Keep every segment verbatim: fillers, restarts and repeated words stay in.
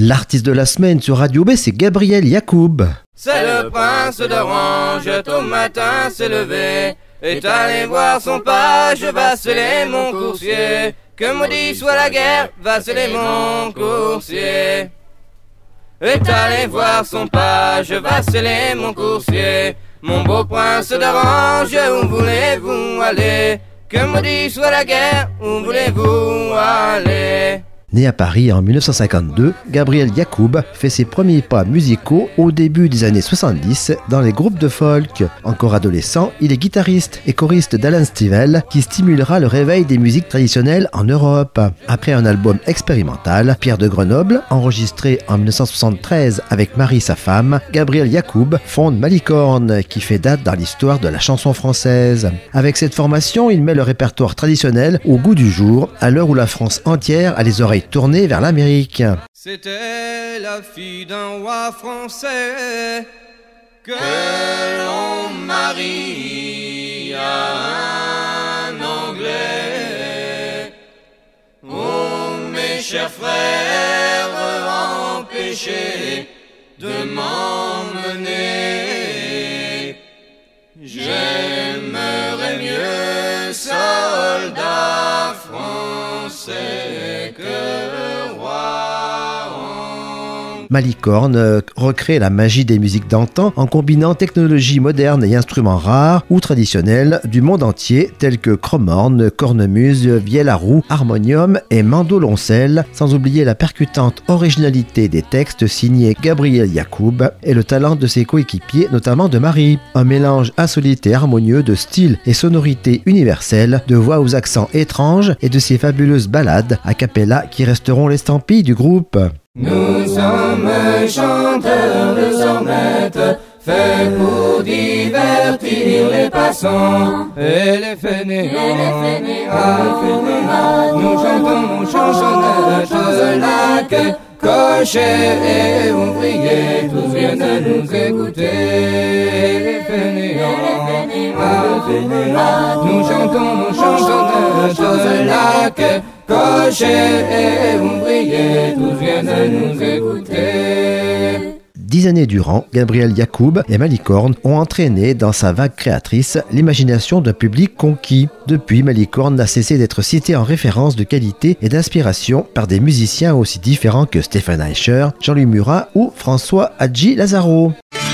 L'artiste de la semaine sur Radio B, c'est Gabriel Yacoub. C'est le prince d'Orange, tôt matin s'est levé, est allé voir son page, vaceler mon coursier. Que maudit soit la guerre, vaceler mon coursier. Est allé voir son page, vaceler mon coursier. Mon beau prince d'Orange, où voulez-vous aller? Que maudit soit la guerre, où voulez-vous aller? Né à Paris en dix-neuf cent cinquante-deux, Gabriel Yacoub fait ses premiers pas musicaux au début des années soixante-dix dans les groupes de folk. Encore adolescent, il est guitariste et choriste d'Alan Stivell qui stimulera le réveil des musiques traditionnelles en Europe. Après un album expérimental, Pierre de Grenoble, enregistré en dix-neuf cent soixante-treize avec Marie sa femme, Gabriel Yacoub fonde Malicorne qui fait date dans l'histoire de la chanson française. Avec cette formation, il met le répertoire traditionnel au goût du jour à l'heure où la France entière a les oreilles tournée vers l'Amérique. C'était la fille d'un roi français que l'on marie à un Anglais. Oh mes chers frères, empêchez de m'emmener. J'aimerais mieux soldat français que Malicorne euh, recrée la magie des musiques d'antan en combinant technologies modernes et instruments rares ou traditionnels du monde entier tels que chromorne, cornemuse, vielle à roue, harmonium et mandoloncelle, sans oublier la percutante originalité des textes signés Gabriel Yacoub et le talent de ses coéquipiers, notamment de Marie. Un mélange insolite et harmonieux de style et sonorité universelle, de voix aux accents étranges et de ces fabuleuses ballades a cappella qui resteront l'estampille du groupe. Nous sommes chanteurs de sornettes, faits pour divertir les passants et les fainéants. Ah, fainéants. Nous chantons chansonnettes, lac, cochers et ouvriers, tous viennent nous écouter. Les fainéants. Ah, fainéants. Nous chantons chansonnettes, lac, cochers et ouvriers, tous viennent nous écouter. Dix années durant, Gabriel Yacoub et Malicorne ont entraîné dans sa vague créatrice l'imagination d'un public conquis. Depuis, Malicorne n'a cessé d'être cité en référence de qualité et d'inspiration par des musiciens aussi différents que Stéphane Eicher, Jean-Louis Murat ou François Hadji Lazaro.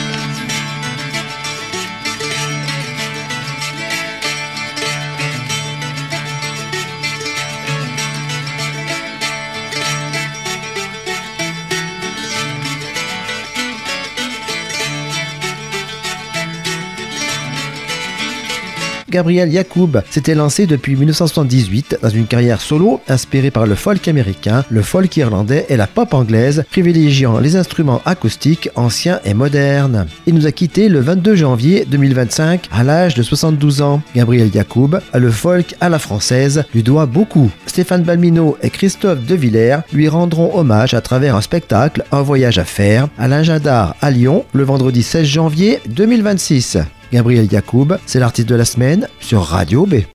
Gabriel Yacoub s'était lancé depuis dix-neuf cent soixante-dix-huit dans une carrière solo inspirée par le folk américain, le folk irlandais et la pop anglaise, privilégiant les instruments acoustiques anciens et modernes. Il nous a quittés le vingt-deux janvier deux mille vingt-cinq à l'âge de soixante-douze ans. Gabriel Yacoub, le folk à la française, lui doit beaucoup. Stéphane Balmino et Christophe De Villers lui rendront hommage à travers un spectacle, Un voyage à faire, à l'Agenda à Lyon, le vendredi seize janvier deux mille vingt-six. Gabriel Yacoub, c'est l'artiste de la semaine sur Radio B.